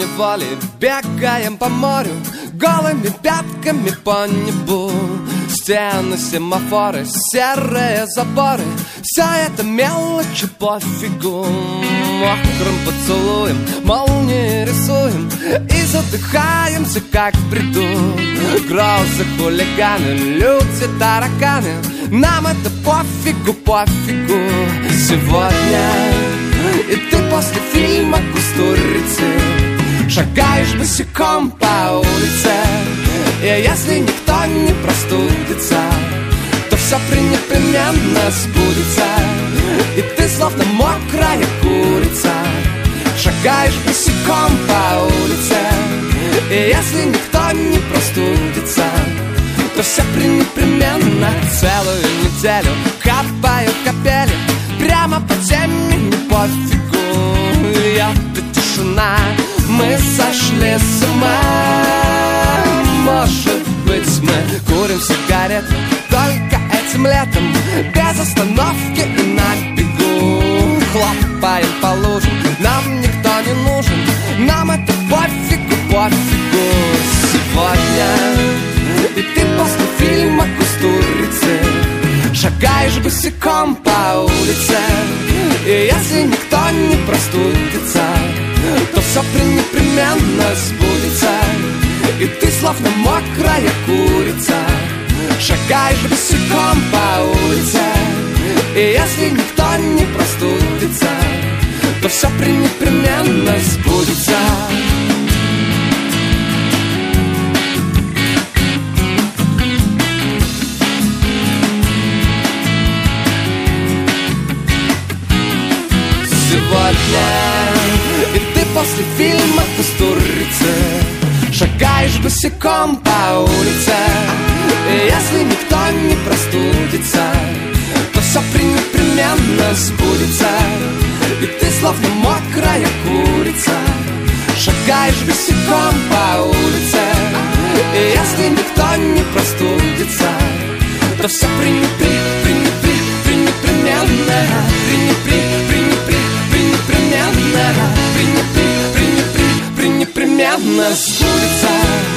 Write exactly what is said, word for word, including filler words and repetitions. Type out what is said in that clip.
поневоле бегаем по морю, голыми пятками по небу. Стены, семафоры, серые заборы, все это мелочи пофигу. Мокрым поцелуем молнии рисуем и задыхаемся, как в бреду. Грозы, хулиганы, люди, тараканы, нам это пофигу, пофигу. Сегодня и ты после фильма «Кустурицы» шагаешь босиком по улице, и если никто не простудится, то все пренепременно сбудется. И ты словно мокрая курица шагаешь босиком по улице, и если никто не простудится, то все пренепременно. Целую неделю капают капели прямо по теме, не пофигу. Льет тишина, мы сошли с ума. Может быть, мы курим сигареты только этим летом, без остановки и на бегу. Хлопаем по лужам, нам никто не нужен, нам это пофигу, пофигу. Сегодня и ты после фильма «Кустурицы» шагаешь босиком по улице, и если никто не простудится, то все пренепременно сбудется. И ты словно мокрая курица шагаешь босиком по улице, и если никто не простудится, то все пренепременно сбудется. Сегодня и ты после фильма «Кустурицы» шагаешь босиком по улице, и если никто не простудится, то все пренепременно сбудется. И ты словно мокрая курица шагаешь босиком по улице, и если никто не простудится, то все пренепри, пренепри, пренепременно, пренепри, пренепри, пренепременно, пренепри, пренепри, пренепременно сбудется.